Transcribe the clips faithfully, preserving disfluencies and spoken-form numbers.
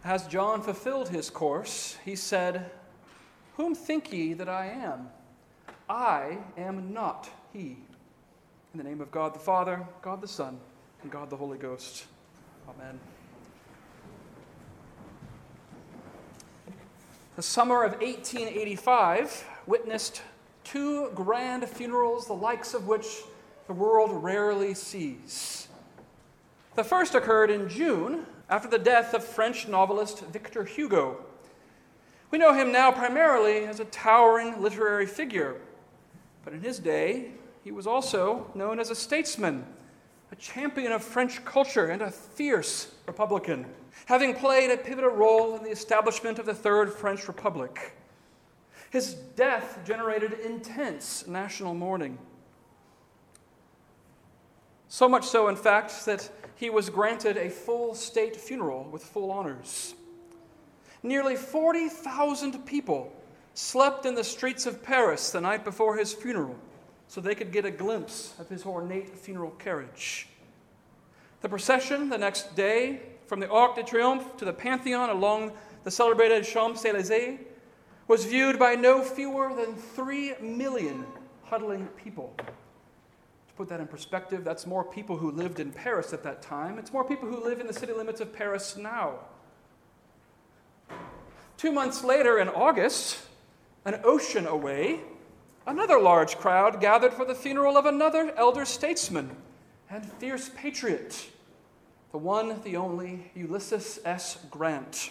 As John fulfilled his course, he said, "Whom think ye that I am? I am not he." In the name of God the Father, God the Son, and God the Holy Ghost. Amen. The summer of eighteen eighty-five witnessed two grand funerals, the likes of which the world rarely sees. The first occurred in June, after the death of French novelist Victor Hugo. We know him now primarily as a towering literary figure, but in his day, he was also known as a statesman, a champion of French culture, and a fierce Republican, having played a pivotal role in the establishment of the Third French Republic. His death generated intense national mourning. So much so, in fact, that he was granted a full state funeral with full honors. Nearly forty thousand people slept in the streets of Paris the night before his funeral so they could get a glimpse of his ornate funeral carriage. The procession the next day from the Arc de Triomphe to the Pantheon along the celebrated Champs-Élysées was viewed by no fewer than three million huddling people. To put that in perspective, that's more people who lived in Paris at that time. It's more people who live in the city limits of Paris now. Two months later, in August, an ocean away, another large crowd gathered for the funeral of another elder statesman and fierce patriot, the one, the only Ulysses S. Grant.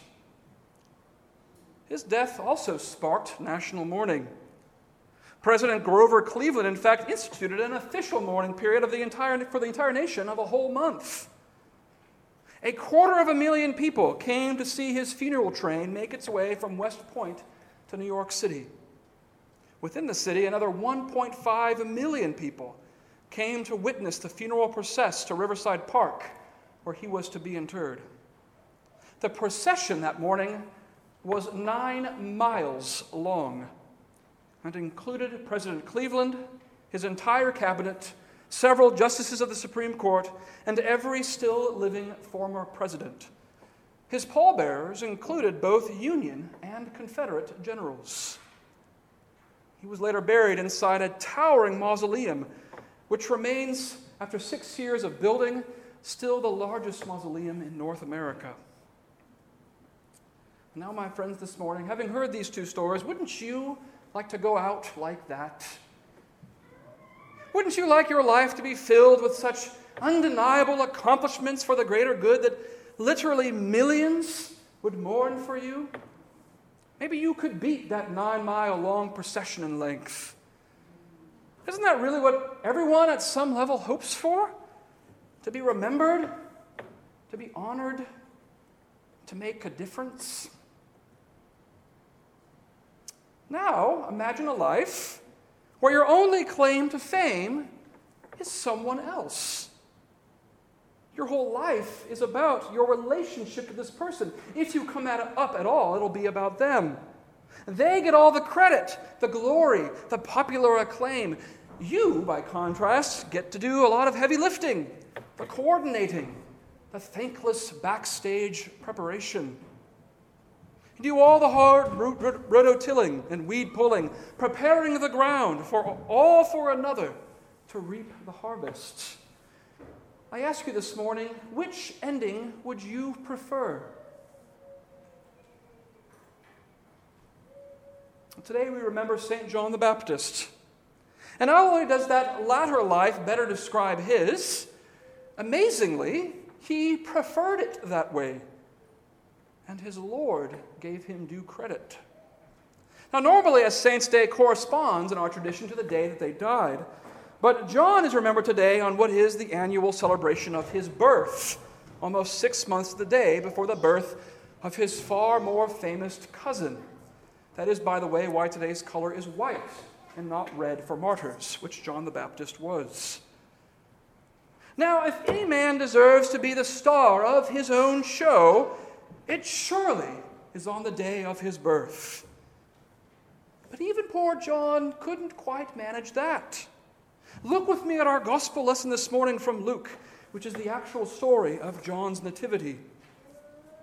His death also sparked national mourning. President Grover Cleveland, in fact, instituted an official mourning period of the entire, for the entire nation of a whole month. A quarter of a million people came to see his funeral train make its way from West Point to New York City. Within the city, another one point five million people came to witness the funeral process to Riverside Park, where he was to be interred. The procession that morning was nine miles long and included President Cleveland, his entire cabinet, several justices of the Supreme Court, and every still living former president. His pallbearers included both Union and Confederate generals. He was later buried inside a towering mausoleum, which remains, after six years of building, still the largest mausoleum in North America. Now, my friends, this morning, having heard these two stories, wouldn't you like to go out like that? Wouldn't you like your life to be filled with such undeniable accomplishments for the greater good that literally millions would mourn for you? Maybe you could beat that nine-mile-long procession in length. Isn't that really what everyone at some level hopes for? To be remembered, to be honored, to make a difference? Now, imagine a life where your only claim to fame is someone else. Your whole life is about your relationship to this person. If you come at it up at all, it'll be about them. They get all the credit, the glory, the popular acclaim. You, by contrast, get to do a lot of heavy lifting, the coordinating, the thankless backstage preparation. You do all the hard rototilling and weed pulling, preparing the ground for all for another to reap the harvest. I ask you this morning, which ending would you prefer? Today we remember Saint John the Baptist. And not only does that latter life better describe his, amazingly, he preferred it that way. And his Lord gave him due credit. Now, normally a saint's day corresponds in our tradition to the day that they died. But John is remembered today on what is the annual celebration of his birth, almost six months to the day before the birth of his far more famous cousin. That is, by the way, why today's color is white and not red for martyrs, which John the Baptist was. Now, if any man deserves to be the star of his own show, it surely is on the day of his birth. But even poor John couldn't quite manage that. Look with me at our gospel lesson this morning from Luke, which is the actual story of John's nativity.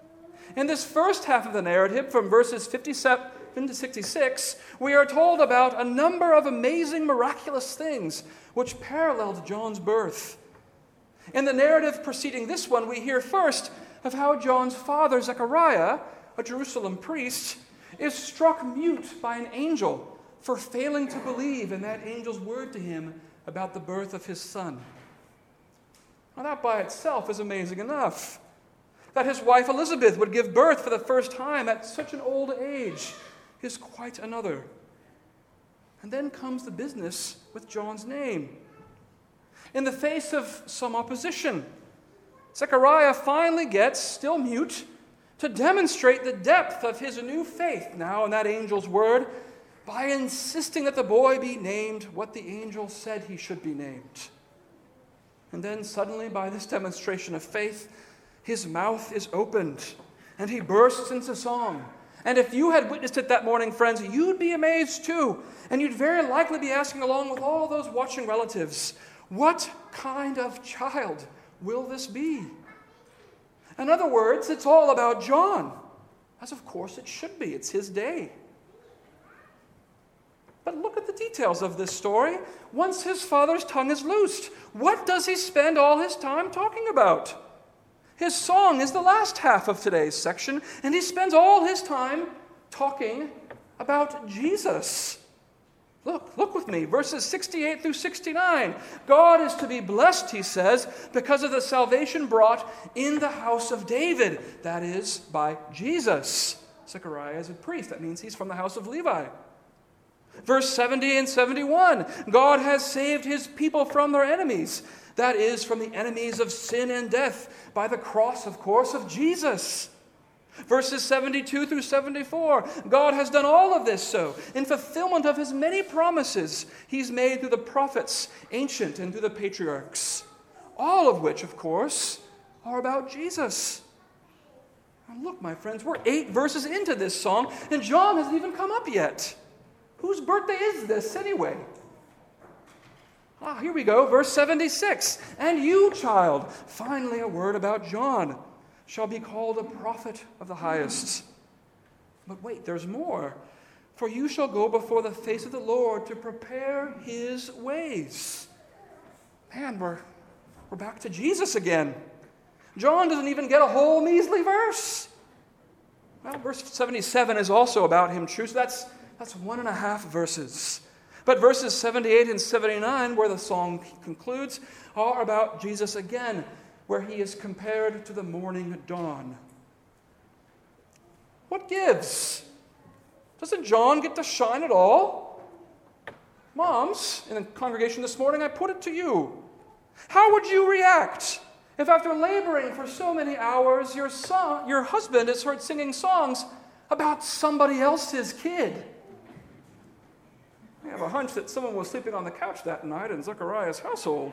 In this first half of the narrative, from verses fifty-seven to sixty-six, we are told about a number of amazing, miraculous things which paralleled John's birth. In the narrative preceding this one, we hear first of how John's father, Zechariah, a Jerusalem priest, is struck mute by an angel for failing to believe in that angel's word to him about the birth of his son. Now, that by itself is amazing enough. That his wife Elizabeth would give birth for the first time at such an old age is quite another. And then comes the business with John's name. In the face of some opposition, Zechariah finally gets, still mute, to demonstrate the depth of his new faith now in that angel's word by insisting that the boy be named what the angel said he should be named. And then suddenly, by this demonstration of faith, his mouth is opened and he bursts into song. And if you had witnessed it that morning, friends, you'd be amazed too. And you'd very likely be asking along with all those watching relatives, what kind of child will this be? In other words, it's all about John, as of course it should be. It's his day. But look at the details of this story. Once his father's tongue is loosed, what does he spend all his time talking about? His song is the last half of today's section, and he spends all his time talking about Jesus. Look, look with me, verses sixty-eight through sixty-nine. God is to be blessed, he says, because of the salvation brought in the house of David, that is, by Jesus. Zechariah is a priest. That means he's from the house of Levi. Verse seventy and seventy-one, God has saved his people from their enemies. That is, from the enemies of sin and death, by the cross, of course, of Jesus. Verses seventy-two through seventy-four, God has done all of this so in fulfillment of his many promises he's made through the prophets, ancient and through the patriarchs. All of which, of course, are about Jesus. And look, my friends, we're eight verses into this song, and John hasn't even come up yet. Whose birthday is this anyway? Ah, here we go, verse seventy-six. And you, child, finally a word about John, shall be called a prophet of the highest. But wait, there's more. For you shall go before the face of the Lord to prepare his ways. Man, we're, we're back to Jesus again. John doesn't even get a whole measly verse. Well, verse seventy-seven is also about him, true, so that's, that's one and a half verses. But verses seventy-eight and seventy-nine, where the song concludes, are about Jesus again, where he is compared to the morning dawn. What gives? Doesn't John get to shine at all? Moms, in the congregation this morning, I put it to you. How would you react if after laboring for so many hours, your son, your husband is heard singing songs about somebody else's kid? I have a hunch that someone was sleeping on the couch that night in Zechariah's household.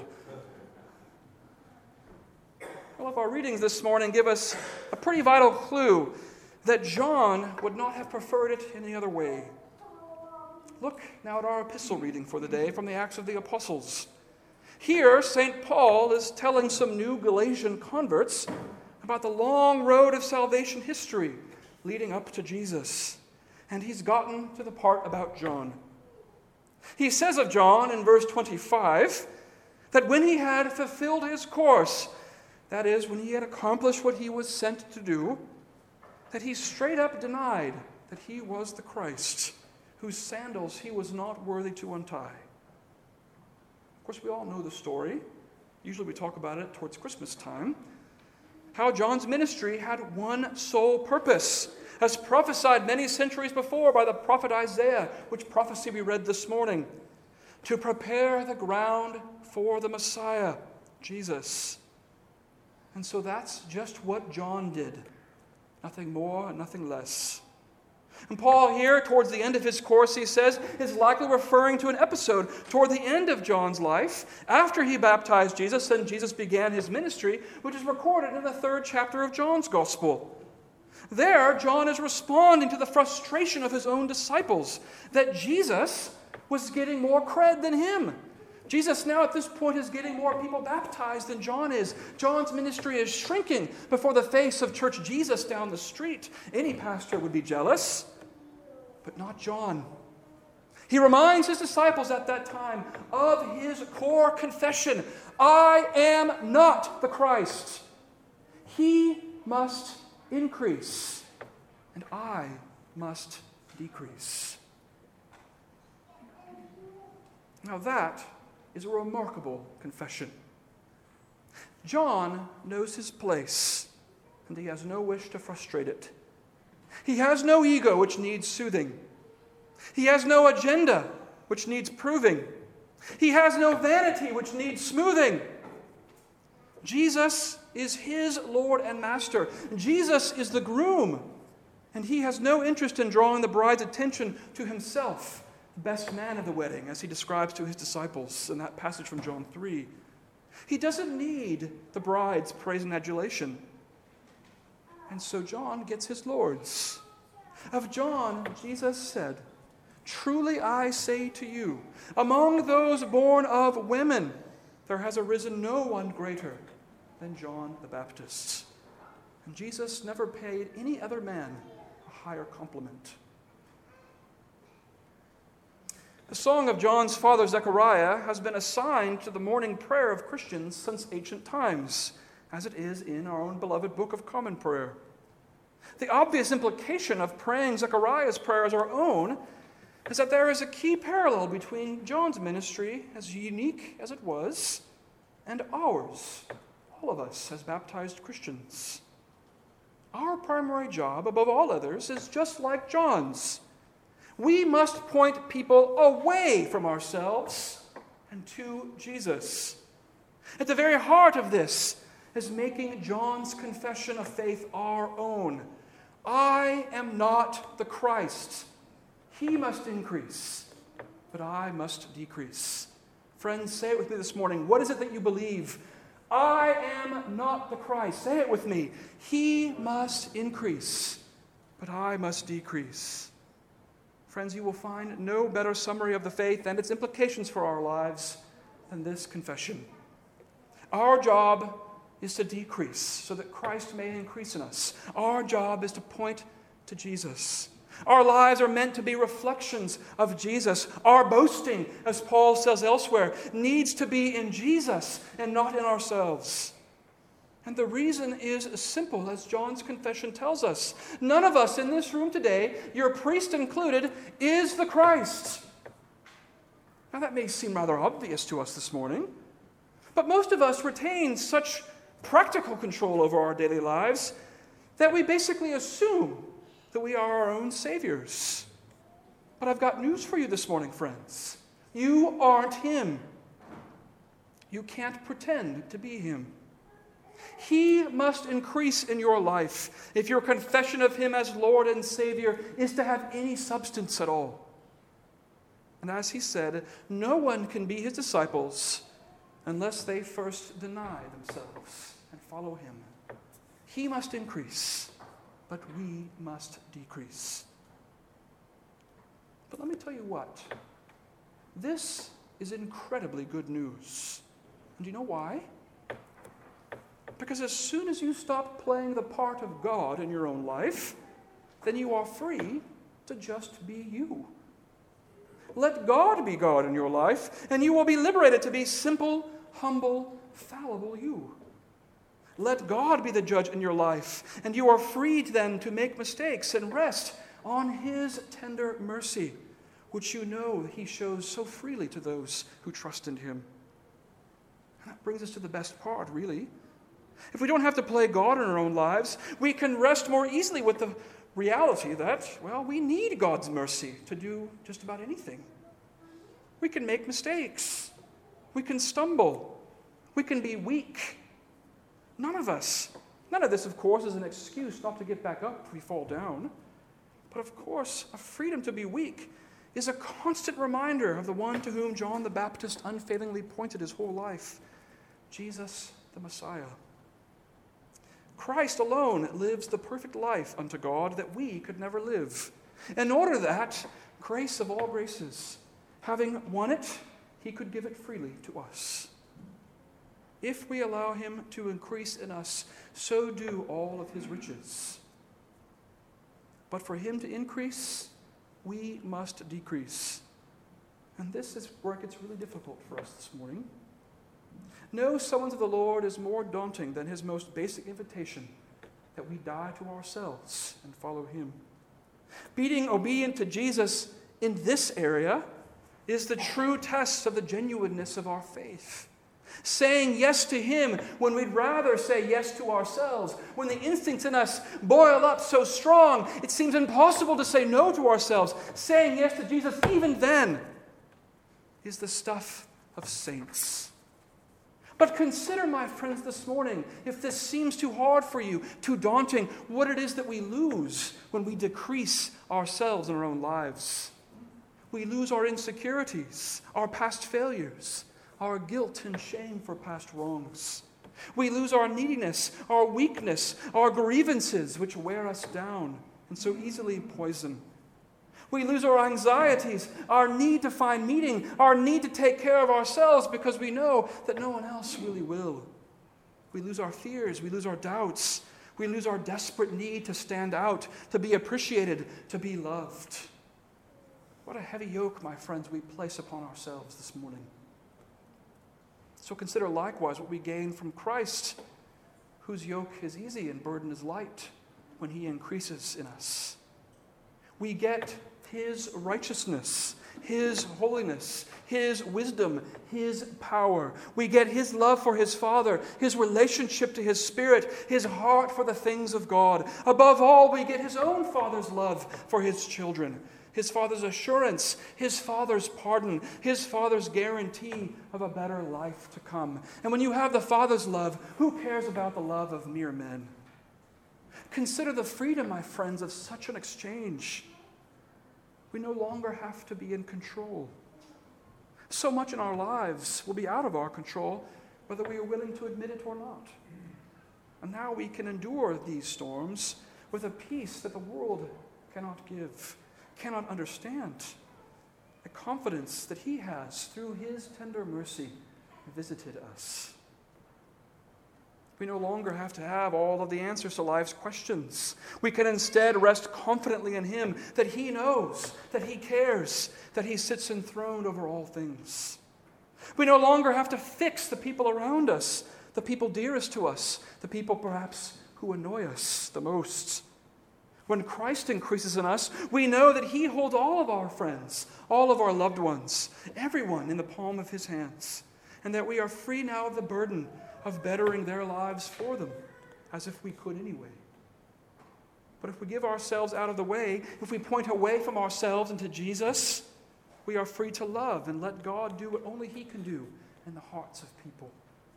Well, if our readings this morning give us a pretty vital clue that John would not have preferred it any other way. Look now at our epistle reading for the day from the Acts of the Apostles. Here, Saint Paul is telling some new Galatian converts about the long road of salvation history leading up to Jesus. And he's gotten to the part about John. He says of John in verse twenty-five that when he had fulfilled his course, that is, when he had accomplished what he was sent to do, that he straight up denied that he was the Christ, whose sandals he was not worthy to untie. Of course, we all know the story. Usually we talk about it towards Christmas time. How John's ministry had one sole purpose, as prophesied many centuries before by the prophet Isaiah, which prophecy we read this morning, to prepare the ground for the Messiah, Jesus. And so that's just what John did. Nothing more, nothing less. And Paul here, towards the end of his course, he says, is likely referring to an episode toward the end of John's life, after he baptized Jesus and Jesus began his ministry, which is recorded in the third chapter of John's Gospel. There, John is responding to the frustration of his own disciples that Jesus was getting more cred than him, Jesus now at this point is getting more people baptized than John is. John's ministry is shrinking before the face of Church Jesus down the street. Any pastor would be jealous, but not John. He reminds his disciples at that time of his core confession: I am not the Christ. He must increase, and I must decrease. Now that is a remarkable confession. John knows his place, and he has no wish to frustrate it. He has no ego which needs soothing. He has no agenda which needs proving. He has no vanity which needs smoothing. Jesus is his Lord and Master. Jesus is the groom, and he has no interest in drawing the bride's attention to himself, the best man of the wedding, as he describes to his disciples in that passage from John three. He doesn't need the bride's praise and adulation. And so John gets his Lord's. Of John, Jesus said, truly I say to you, among those born of women, there has arisen no one greater than John the Baptist. And Jesus never paid any other man a higher compliment. The song of John's father Zechariah has been assigned to the morning prayer of Christians since ancient times, as it is in our own beloved Book of Common Prayer. The obvious implication of praying Zechariah's prayer as our own is that there is a key parallel between John's ministry, as unique as it was, and ours, all of us as baptized Christians. Our primary job, above all others, is just like John's. We must point people away from ourselves and to Jesus. At the very heart of this is making John's confession of faith our own. I am not the Christ. He must increase, but I must decrease. Friends, say it with me this morning. What is it that you believe? I am not the Christ. Say it with me. He must increase, but I must decrease. Friends, you will find no better summary of the faith and its implications for our lives than this confession. Our job is to decrease so that Christ may increase in us. Our job is to point to Jesus. Our lives are meant to be reflections of Jesus. Our boasting, as Paul says elsewhere, needs to be in Jesus and not in ourselves. And the reason is as simple as John's confession tells us. None of us in this room today, your priest included, is the Christ. Now that may seem rather obvious to us this morning, but most of us retain such practical control over our daily lives that we basically assume that we are our own saviors. But I've got news for you this morning, friends. You aren't him. You can't pretend to be him. He must increase in your life if your confession of him as Lord and Savior is to have any substance at all. And as he said, no one can be his disciples unless they first deny themselves and follow him. He must increase, but we must decrease. But let me tell you what. This is incredibly good news. And do you know why? Because as soon as you stop playing the part of God in your own life, then you are free to just be you. Let God be God in your life, and you will be liberated to be simple, humble, fallible you. Let God be the judge in your life, and you are freed then to make mistakes and rest on his tender mercy, which you know he shows so freely to those who trust in him. And that brings us to the best part, really. If we don't have to play God in our own lives, we can rest more easily with the reality that, well, we need God's mercy to do just about anything. We can make mistakes. We can stumble. We can be weak. None of us, none of this, of course, is an excuse not to get back up if we fall down. But of course, a freedom to be weak is a constant reminder of the one to whom John the Baptist unfailingly pointed his whole life, Jesus the Messiah. Christ alone lives the perfect life unto God that we could never live. In order that, grace of all graces, having won it, he could give it freely to us. If we allow him to increase in us, so do all of his riches. But for him to increase, we must decrease. And this is where it gets really difficult for us this morning. No summons of the Lord is more daunting than his most basic invitation, that we die to ourselves and follow him. Being obedient to Jesus in this area is the true test of the genuineness of our faith. Saying yes to him when we'd rather say yes to ourselves, when the instincts in us boil up so strong, it seems impossible to say no to ourselves. Saying yes to Jesus even then is the stuff of saints. But consider, my friends, this morning, if this seems too hard for you, too daunting, what it is that we lose when we decrease ourselves in our own lives. We lose our insecurities, our past failures, our guilt and shame for past wrongs. We lose our neediness, our weakness, our grievances, which wear us down and so easily poison. We lose our anxieties, our need to find meaning, our need to take care of ourselves because we know that no one else really will. We lose our fears, we lose our doubts, we lose our desperate need to stand out, to be appreciated, to be loved. What a heavy yoke, my friends, we place upon ourselves this morning. So consider likewise what we gain from Christ, whose yoke is easy and burden is light when he increases in us. We get his righteousness, his holiness, his wisdom, his power. We get his love for his Father, his relationship to his Spirit, his heart for the things of God. Above all, we get his own Father's love for his children, his Father's assurance, his Father's pardon, his Father's guarantee of a better life to come. And when you have the Father's love, who cares about the love of mere men? Consider the freedom, my friends, of such an exchange. We no longer have to be in control. So much in our lives will be out of our control, whether we are willing to admit it or not. And now we can endure these storms with a peace that the world cannot give, cannot understand, a confidence that he has, through his tender mercy, visited us. We no longer have to have all of the answers to life's questions. We can instead rest confidently in him, that he knows, that he cares, that he sits enthroned over all things. We no longer have to fix the people around us, the people dearest to us, the people perhaps who annoy us the most. When Christ increases in us, we know that he holds all of our friends, all of our loved ones, everyone in the palm of his hands, and that we are free now of the burden of bettering their lives for them, as if we could anyway. But if we give ourselves out of the way, if we point away from ourselves into Jesus, we are free to love and let God do what only he can do in the hearts of people.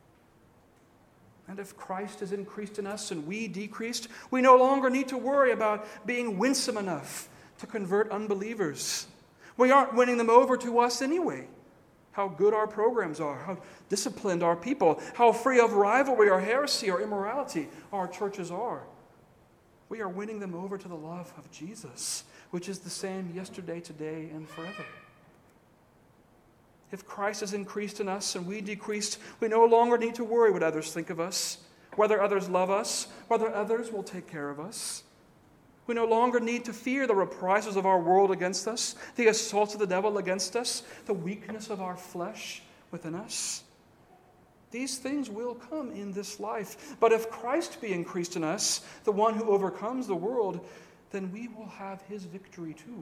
And if Christ is increased in us and we decreased, we no longer need to worry about being winsome enough to convert unbelievers. We aren't winning them over to us anyway. How good our programs are, how disciplined our people, how free of rivalry or heresy or immorality our churches are. We are winning them over to the love of Jesus, which is the same yesterday, today, and forever. If Christ is increased in us and we decreased, we no longer need to worry what others think of us, whether others love us, whether others will take care of us. We no longer need to fear the reprisals of our world against us, the assaults of the devil against us, the weakness of our flesh within us. These things will come in this life. But if Christ be increased in us, the one who overcomes the world, then we will have his victory too.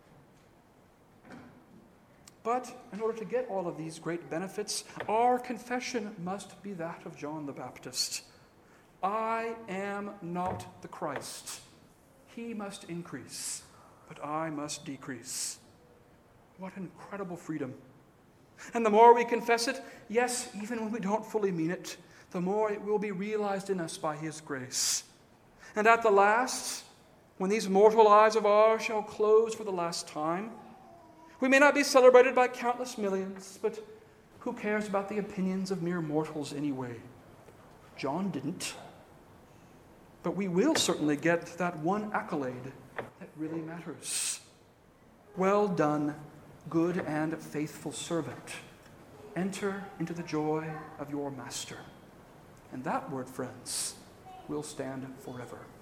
But in order to get all of these great benefits, our confession must be that of John the Baptist. I am not the Christ. He must increase, but I must decrease. What incredible freedom. And the more we confess it, yes, even when we don't fully mean it, the more it will be realized in us by his grace. And at the last, when these mortal eyes of ours shall close for the last time, we may not be celebrated by countless millions, but who cares about the opinions of mere mortals anyway? John didn't. But we will certainly get that one accolade that really matters. Well done, good and faithful servant. enter into the joy of your master. And that word, friends, will stand forever.